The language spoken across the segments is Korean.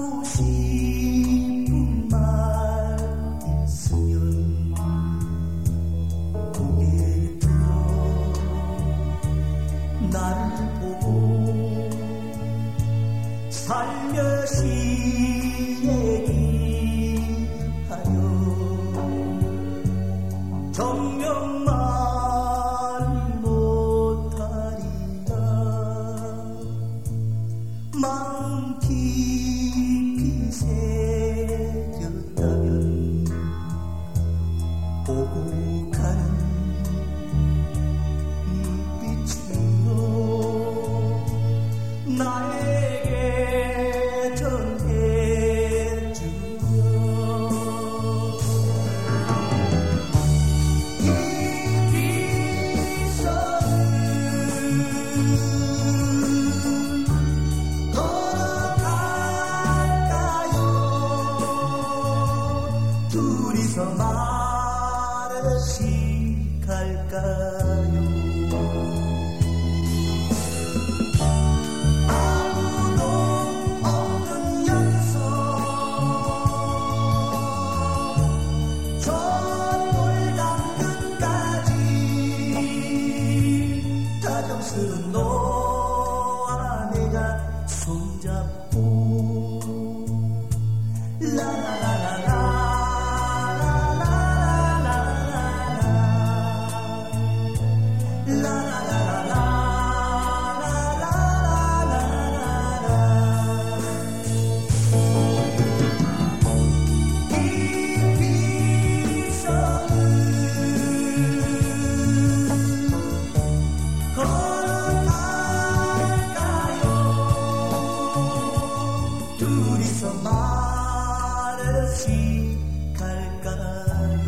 싶은 말 있으면 고개 들어 나를 보고 살며시 얘기하여 정녕 마음 깊이 새겼다면 보고 가는 눈빛으로 나에게 전해주며 이 비서는 둘이서 말없이 갈까요? 아무도 없는 여기서 저 돌담 끝까지 다정스런 너와 내가 손잡고 라라라라 둘이서 말없이 갈까요?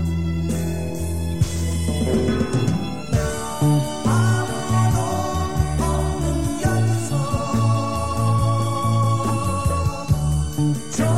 아무도 없는 여기서